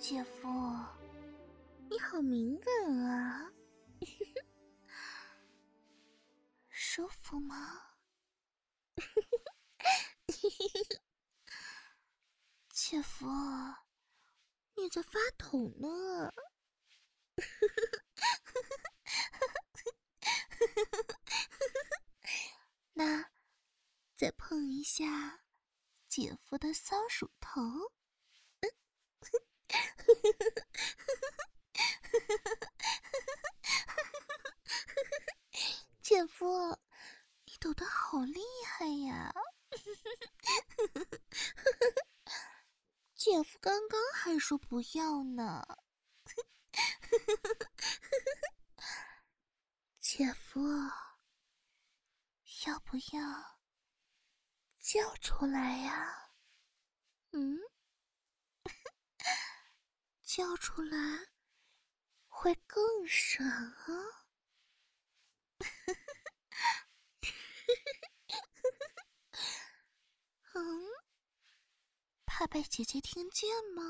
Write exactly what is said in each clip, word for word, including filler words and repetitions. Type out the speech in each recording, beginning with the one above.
姐夫，你好敏感啊，舒服吗？姐夫，你在发抖呢。那再碰一下姐夫的骚鼠头。姐夫，你抖得好厉害呀！姐夫刚刚还说不要呢。姐夫，要不要叫出来呀？嗯？叫出来会更爽啊！嗯？怕被姐姐听见吗？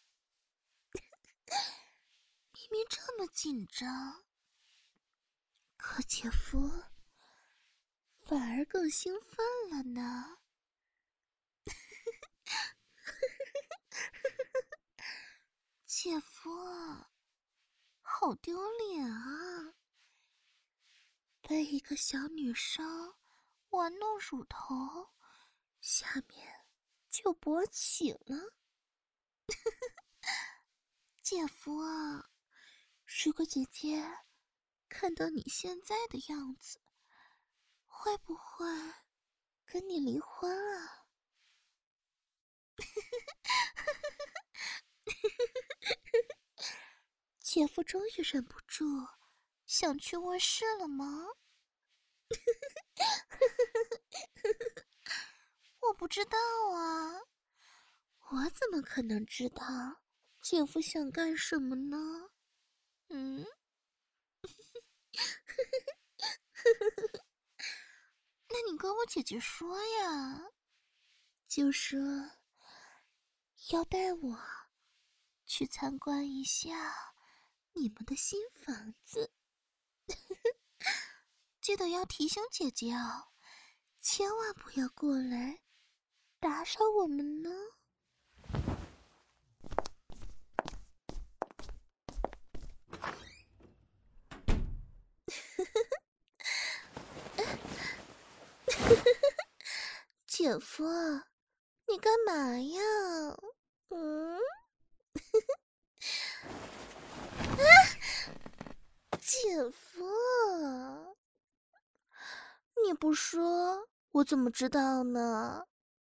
明明这么紧张，可姐夫反而更兴奋了呢。姐夫，好丢脸啊！被一个小女生玩弄乳头，下面就勃起了。姐夫啊，如果姐姐看到你现在的样子，会不会跟你离婚啊？姐夫终于忍不住想去卧室了吗？我不知道啊，我怎么可能知道姐夫想干什么呢？嗯？那你跟我姐姐说呀，就说要带我去参观一下你们的新房子。记得要提醒姐姐哦，千万不要过来打扰我们呢。姐夫，你干嘛呀？嗯？啊！姐夫，你不说，我怎么知道呢？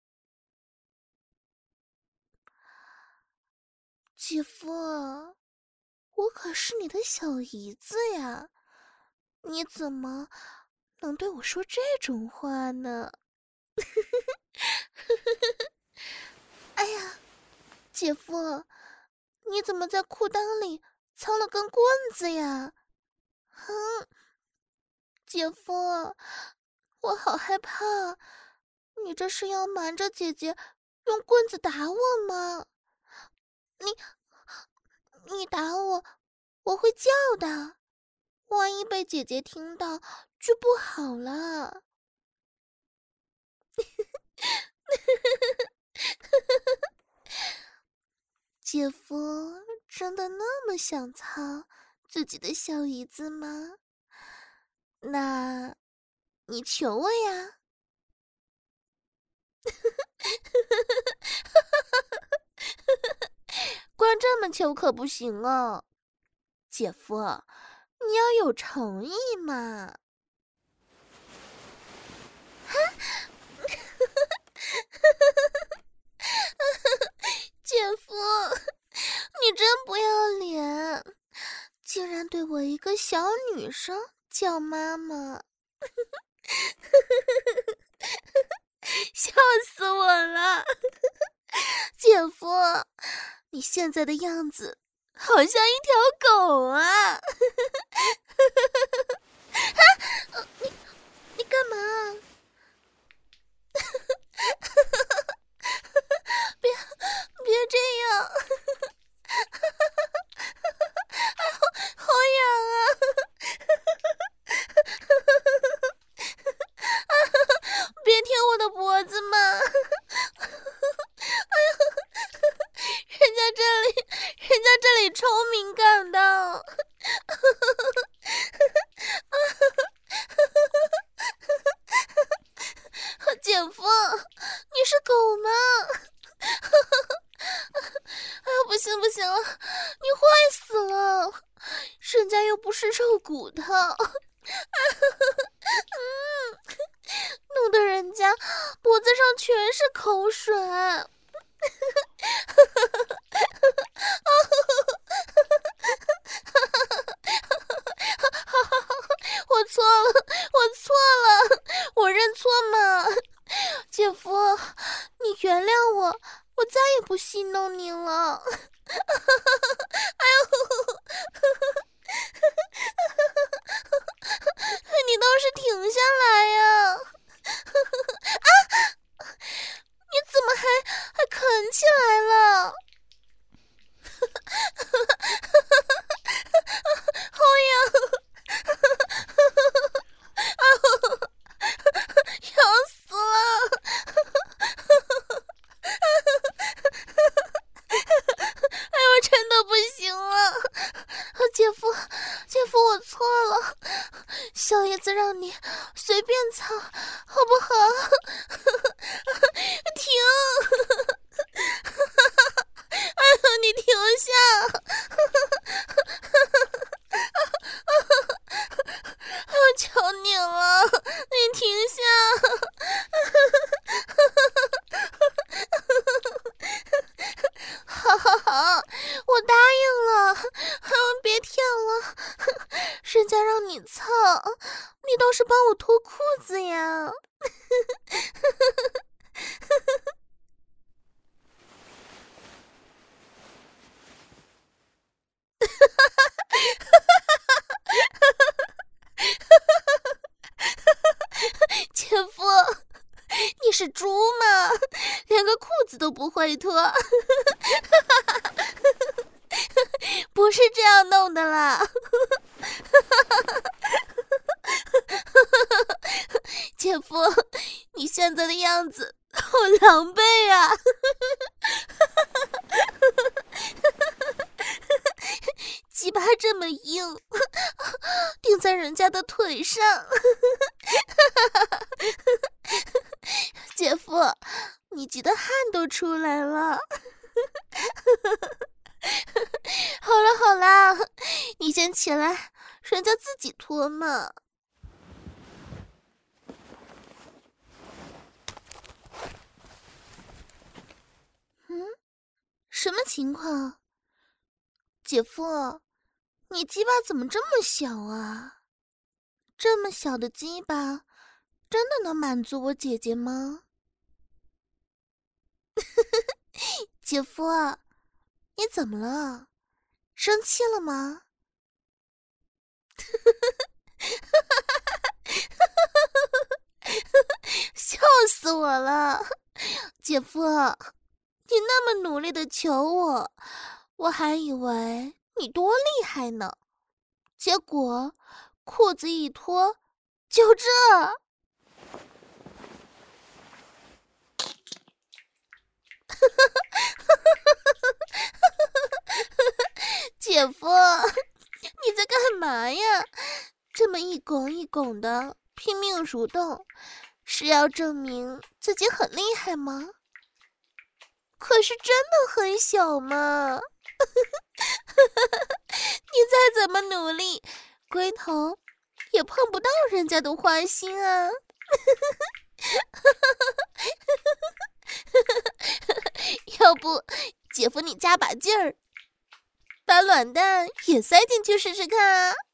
姐夫，我可是你的小姨子呀，你怎么能对我说这种话呢？哎呀，姐夫，你怎么在裤裆里藏了根棍子呀？哼，姐夫，我好害怕，你这是要瞒着姐姐用棍子打我吗？你你打我，我会叫的，万一被姐姐听到就不好了。姐夫真的那么想操自己的小姨子吗？那你求我呀。光这么求可不行哦，姐夫，你要有诚意嘛。姐夫，你真不要脸，竟然对我一个小女生叫妈妈。笑死我了。姐夫，你现在的样子好像一条狗啊。啊，你你干嘛？别别这样。 行不行了，你坏死了，人家又不是肉骨头。嗯，弄得人家脖子上全是口水。我错了，我错了，我认错嘛。姐夫，你原谅我，我再也不戏弄你了。哎呦，你倒是停下来呀！啊，你怎么还还啃起来了？好痒！啊，痒死了！哎呦，真的不行了！姐夫，姐夫，我错了，小叶子让你随便操，好不好？停！哎呦，你停下！我求你了，你停下！好好好，我答应了，别舔了，人家让你操，你倒是帮我脱裤子呀！姐夫，你是猪吗？连个裤子都不会脱。不是这样弄的啦。姐夫，你现在的样子好狼狈啊。鸡巴这么硬，顶在人家的腿上。姐夫，你急得汗都出来了。好了好啦，你先起来，人家自己脱嘛。嗯，什么情况？姐夫，你鸡巴怎么这么小啊？这么小的鸡巴，真的能满足我姐姐吗？姐夫，你怎么了？生气了吗？笑死我了！姐夫，你那么努力的求我，我还以为你多厉害呢，结果裤子一脱，就这。姐夫，你在干嘛呀？这么一拱一拱的拼命蠕动，是要证明自己很厉害吗？可是真的很小嘛。你再怎么努力，龟头也碰不到人家的花心啊。要不姐夫你加把劲儿，把卵蛋也塞进去试试看啊。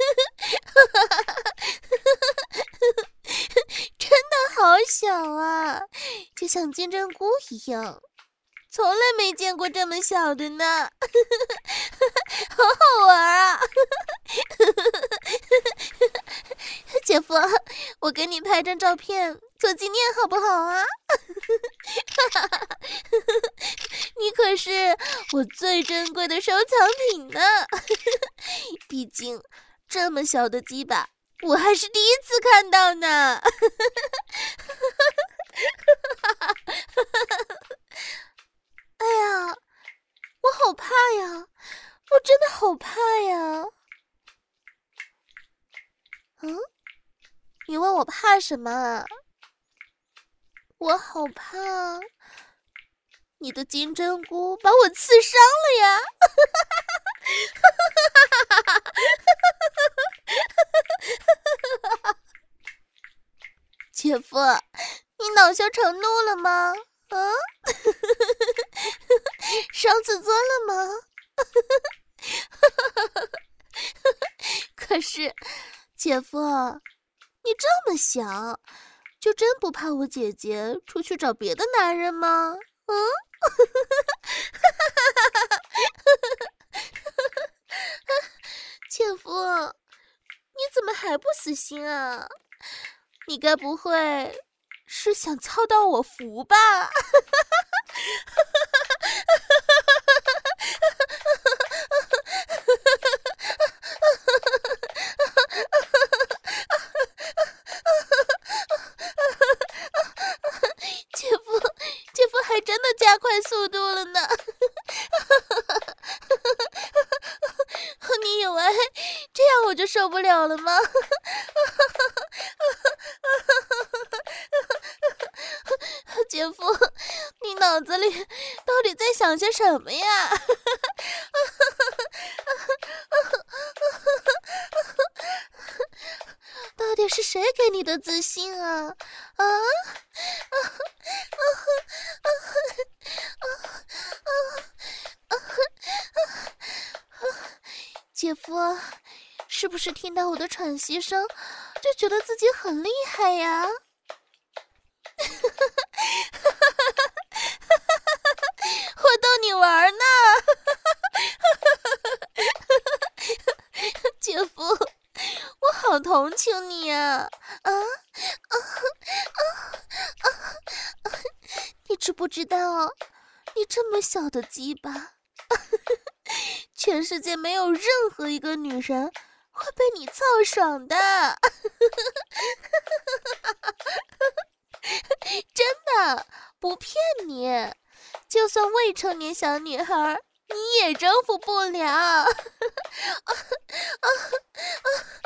真的好小啊，就像金针菇一样，从来没见过这么小的呢。好好玩啊。姐夫，我给你拍张照片做纪念好不好啊？你可是我最珍贵的收藏品呢。毕竟这么小的鸡巴我还是第一次看到呢。哎呀，我好怕呀，我真的好怕呀。嗯，你问我怕什么啊？我好怕， 你的金针菇把我刺伤了呀！姐夫，你恼羞成怒了吗？啊？伤自尊了吗？可是，姐夫，你这么小，就真不怕我姐姐出去找别的男人吗？嗯？姐夫，你怎么还不死心啊？你该不会是想操到我福吧？姐夫，姐夫还真的加快速度了呢。你以为这样我就受不了了吗？姐夫，你脑子里到底在想些什么呀？到底是谁给你的自信啊？啊？姐夫，是不是听到我的喘息声，就觉得自己很厉害呀？我逗你玩呢。姐夫，我好同情你啊！啊啊啊啊啊！你知不知道，你这么小的鸡巴，全世界没有任何一个女人会被你操爽的。真的，不骗你，就算未成年小女孩，你也征服不了。啊啊啊啊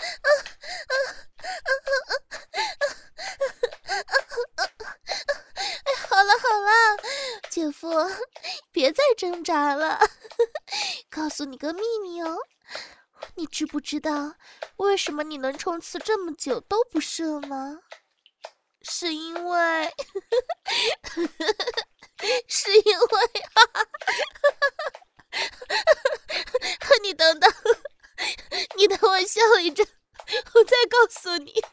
哎，好了好了，姐夫，别再挣扎了。告诉你个秘密哦，你知不知道为什么你能冲刺这么久都不射吗？是因为是因为你等等，你等我笑一阵，我再告诉你。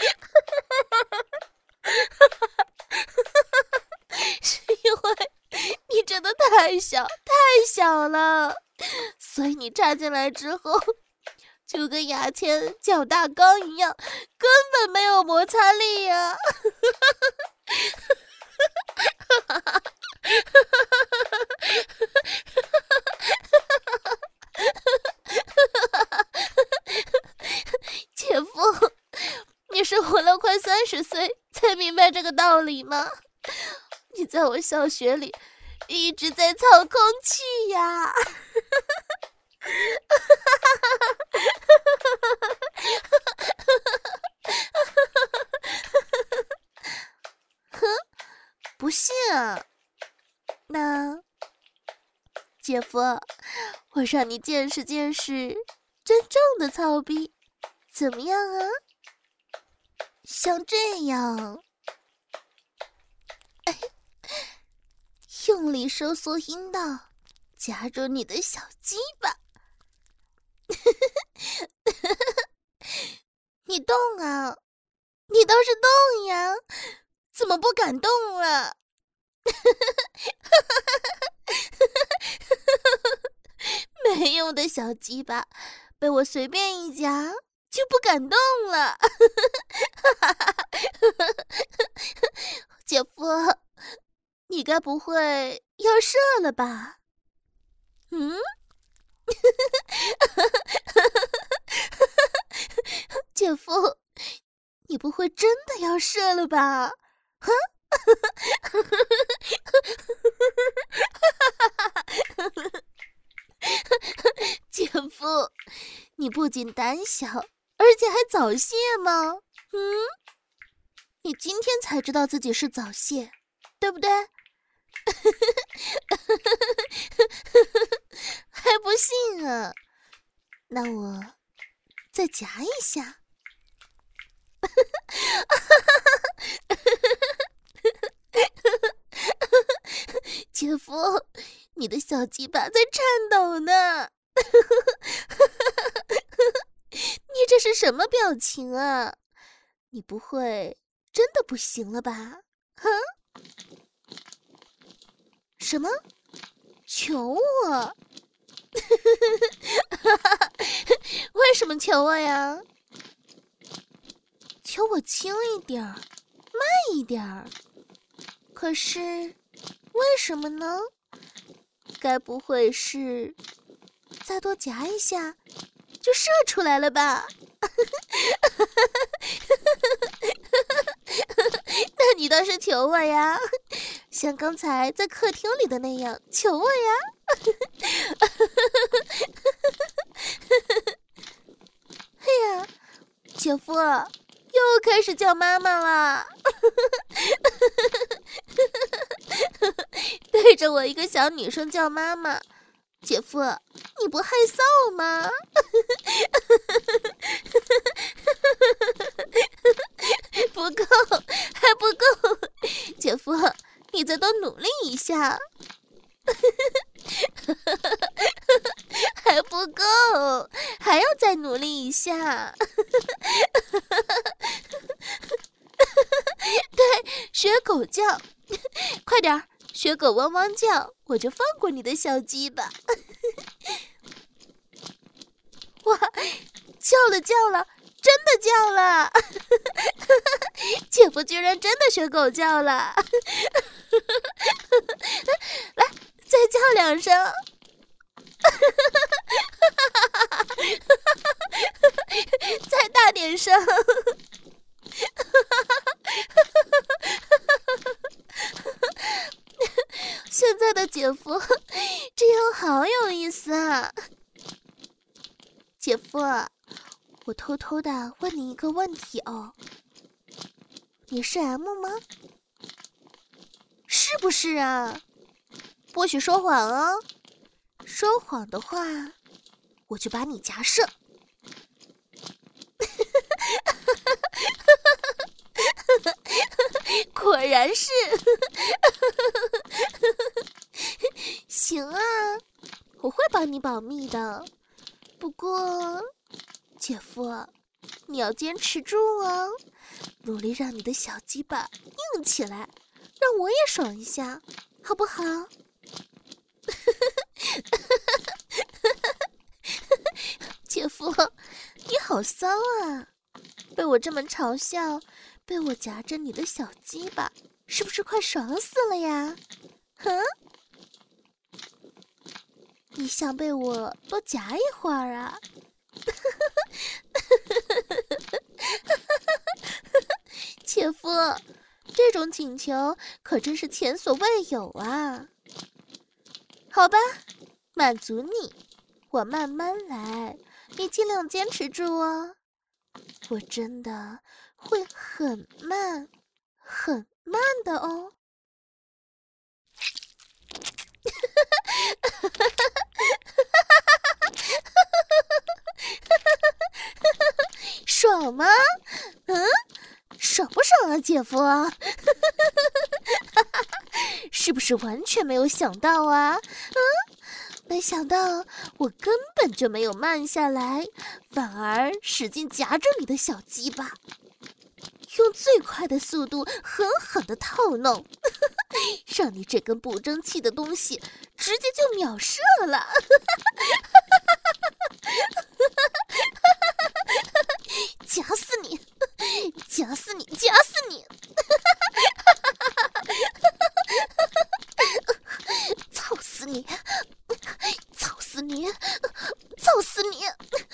是因为你真的太小太小了，所以你插进来之后就跟牙签搅大缸一样，根本没有摩擦力呀、啊！姐夫，你是活了快三十岁才明白这个道理吗？你在我小学里一直在操空气呀！哼，不信啊？那姐夫，我让你见识见识真正的操逼，怎么样啊？像这样，哎，用力收缩阴道，夹住你的小鸡巴。你动啊，你倒是动呀，怎么不敢动了？没用的小鸡巴，被我随便一夹就不敢动了。姐夫，你该不会要射了吧？嗯？姐夫，你不会真的要射了吧？哼！姐夫，你不仅胆小，而且还早泄吗？嗯？你今天才知道自己是早泄，对不对？ 还不信啊？那我再夹一下。姐夫，你的小鸡巴在颤抖呢。你这是什么表情啊？你不会真的不行了吧？哼？什么？求我？为什么求我呀？求我轻一点儿，慢一点儿。可是为什么呢？该不会是再多夹一下就射出来了吧？那你倒是求我呀，像刚才在客厅里的那样求我呀。哎呀，姐夫又开始叫妈妈了。对着我一个小女生叫妈妈，姐夫你不害臊吗？不够，还不够，姐夫你再多努力一下。还不够，还要再努力一下。对，学狗叫，快点儿，学狗汪汪叫，我就放过你的小鸡巴。哇，叫了叫了，真的叫了。姐夫居然真的学狗叫了。来，再叫两声。再大点声。现在的姐夫这样好有意思啊。姐夫，我偷偷的问你一个问题哦，你是 M 吗？是不是啊？不许说谎哦，说谎的话我就把你夹射。果然是。行啊，我会帮你保密的。不过姐夫，你要坚持住哦，努力让你的小鸡巴硬起来，让我也爽一下，好不好？姐夫，你好骚啊，被我这么嘲笑，被我夹着你的小鸡巴，是不是快爽死了呀？哼，你想被我多夹一会儿啊？姐夫，这种请求可真是前所未有啊。好吧，满足你，我慢慢来，你尽量坚持住哦。我真的会很慢很慢的哦。爽吗？嗯，爽不爽啊，姐夫？是不是完全没有想到啊？嗯，没想到我根本就没有慢下来，反而使劲夹着你的小鸡巴，用最快的速度狠狠地套弄，让你这根不争气的东西直接就秒射了。夹死你，夹死你，夹死你！操死你，操死你，操死你！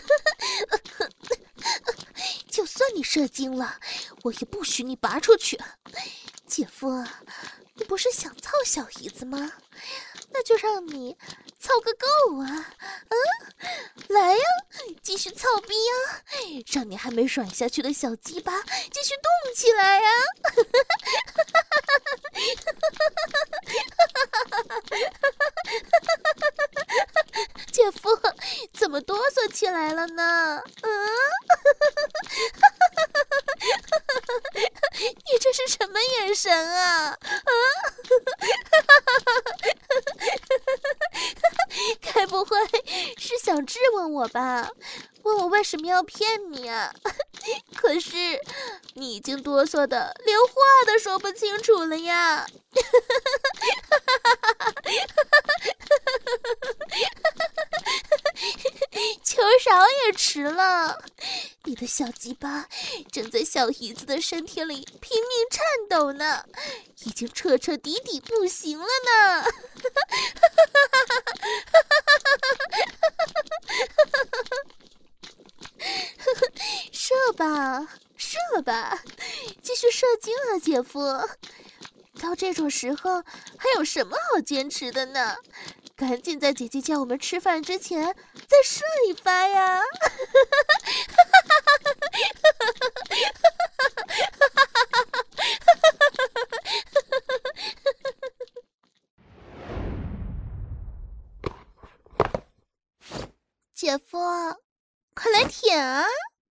就算你射精了，我也不许你拔出去。姐夫，你不是想操小姨子吗？那就让你操个够啊！嗯，来呀，继续操逼呀，让你还没软下去的小鸡巴继续动起来呀！ 起来了呢。嗯，你这是什么眼神啊？啊，该不会是想质问我吧？问我为什么要骗你啊？可是你已经哆嗦的连话都说不清楚了呀。球勺也迟了，你的小鸡巴正在小姨子的身体里拼命颤抖呢，已经彻彻底底不行了呢。射吧，射吧，继续射精啊，姐夫！到这种时候还有什么好坚持的呢？赶紧在姐姐叫我们吃饭之前再射一发呀！姐夫，快来舔啊！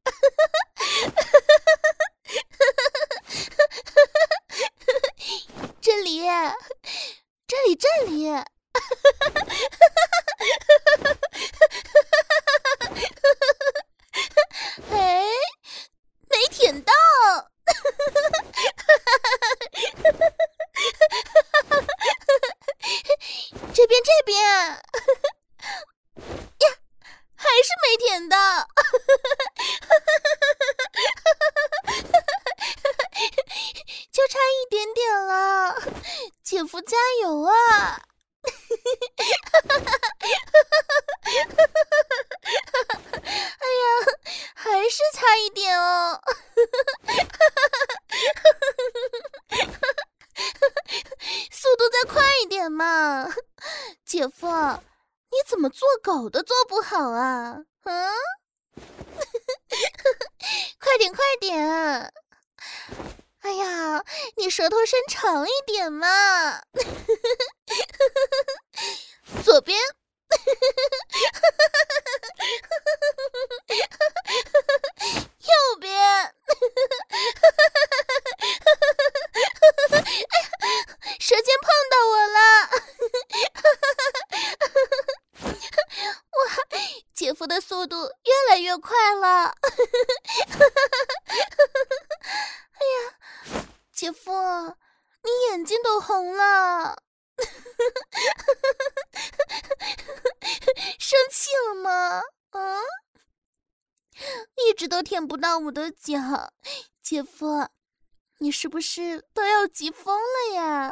这里，这里，这里。哎，没舔到。这边，这边。呀，还是没舔到。就差一点点了，姐夫加油啊！哎呀，还是差一点哦。速度再快一点嘛，姐夫，你怎么做狗都做不好啊？嗯，快点快点！哎呀，你舌头伸长一点嘛。左边。右边。哎呀，舌尖碰到我了。哇，姐夫的速度越来越快了。哎呀，姐夫，你眼睛都红了。生气了吗？嗯，一直都舔不到我的脚，姐夫，你是不是都要急疯了呀？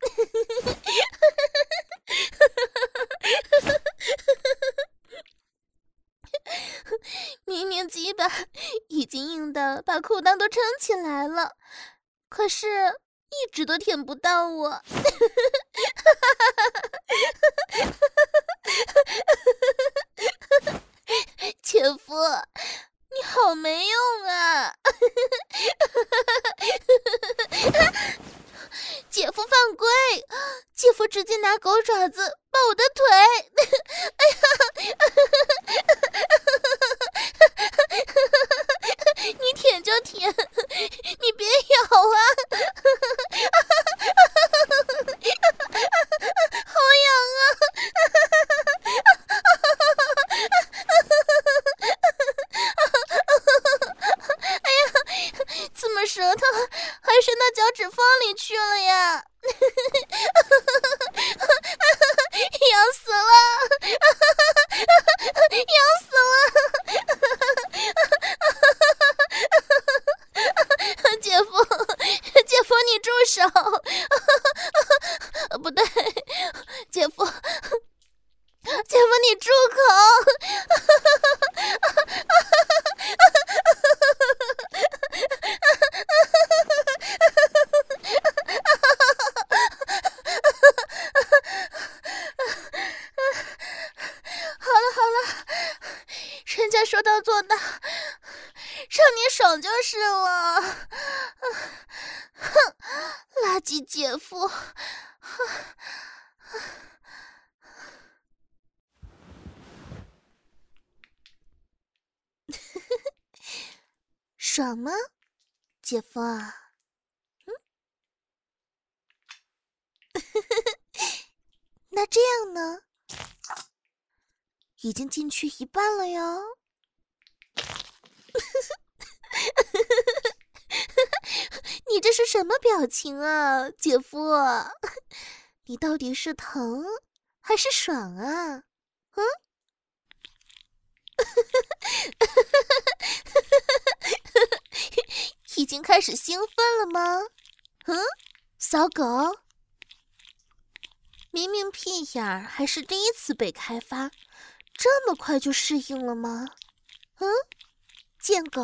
明明鸡巴已经硬的把裤裆都撑起来了，可是一直都舔不到我。姐夫，你好没用啊！姐夫犯规，姐夫直接拿狗爪子抱我的腿。哎呀！你舔就舔，你别咬啊！好痒啊！哎呀，怎么舌头还伸到脚趾缝里去了呀？痒死了！痒死了！姐夫，姐夫，你住手！不对，姐夫，姐夫，你住口！好了好了，人家说到做到，让你爽就是了。哼，垃圾姐夫！ 爽吗，姐夫啊？嗯，那这样呢？已经进去一半了哟。你这是什么表情啊，姐夫？你到底是疼还是爽啊？嗯？已经开始兴奋了吗？嗯，小狗，明明屁眼儿还是第一次被开发，这么快就适应了吗？嗯，贱狗。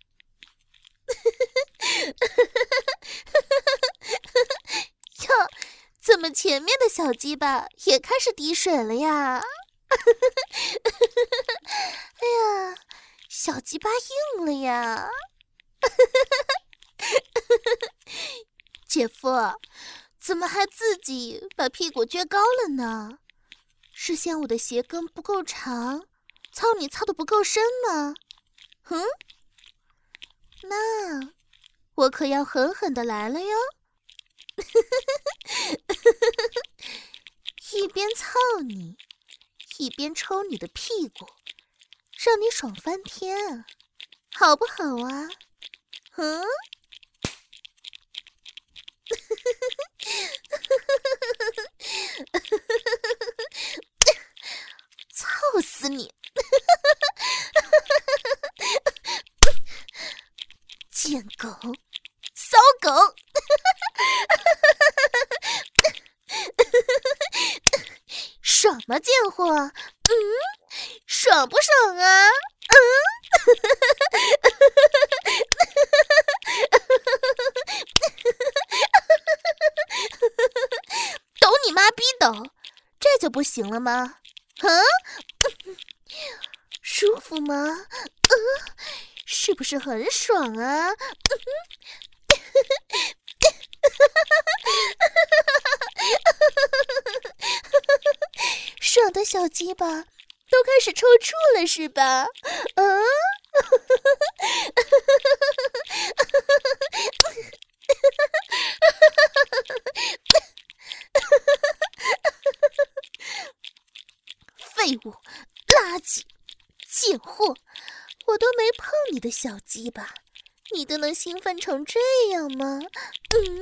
哟，怎么前面的小鸡巴也开始滴水了呀？哎呀，小鸡巴硬了呀！姐夫，怎么还自己把屁股撅高了呢？是嫌我的鞋跟不够长，操你操的不够深吗？嗯，那我可要狠狠的来了哟！一边操你，一边抽你的屁股，让你爽翻天，好不好啊？嗯？操死你！贱狗，骚狗！爽吗，贱货？嗯，爽不爽啊？嗯，抖你妈逼抖，这就不行了吗？嗯，舒服吗？嗯，是不是很爽啊？爽的小鸡巴都开始抽搐了是吧？嗯，废物，垃圾，贱货，我都没碰你的小鸡巴，你都能兴奋成这样吗？嗯。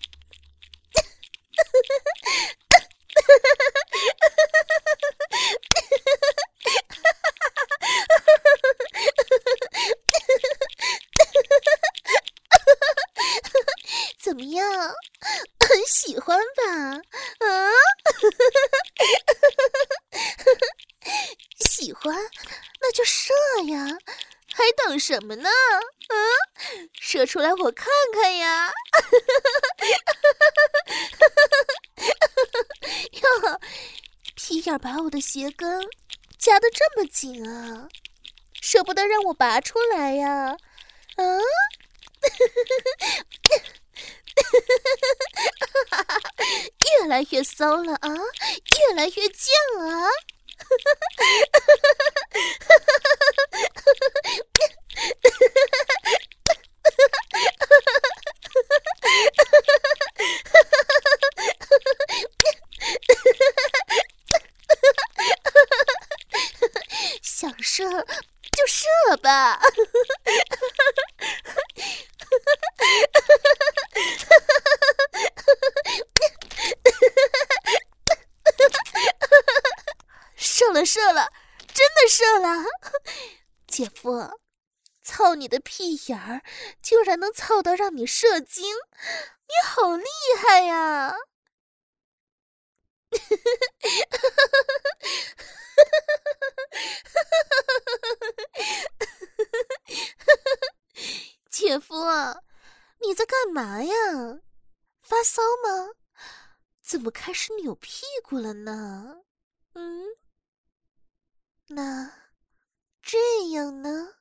怎么样，很喜欢吧？啊，喜欢那就射呀，还等什么呢？啊，射出来我看看呀！哟，屁眼把我的鞋跟夹得这么紧啊，舍不得让我拔出来呀？啊！越来越骚了啊，越来越贱了啊！想射就射吧。射了射了，真的射了！姐夫，操你的屁眼儿，居然能操到让你射精，你好厉害呀！姐夫，你在干嘛呀？发骚吗？怎么开始扭屁股了呢？嗯，那这样呢？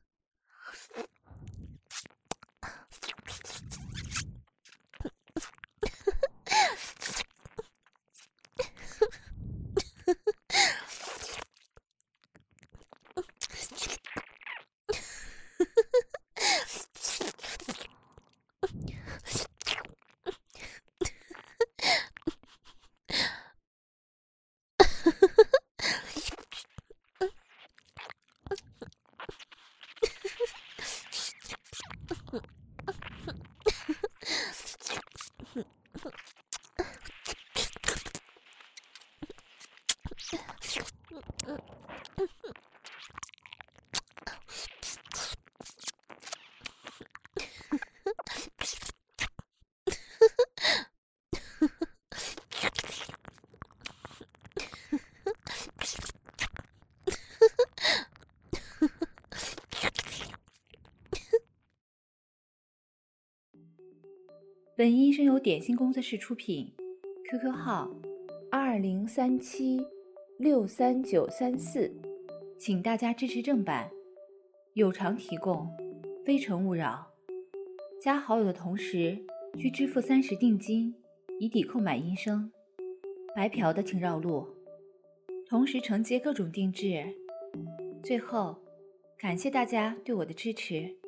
本音声由点心工作室出品 ，Q Q 号二零三七六三九三四，请大家支持正版，有偿提供，非诚勿扰。加好友的同时需支付三十定金，以抵扣买音声。白嫖的请绕路，同时承接各种定制。最后，感谢大家对我的支持。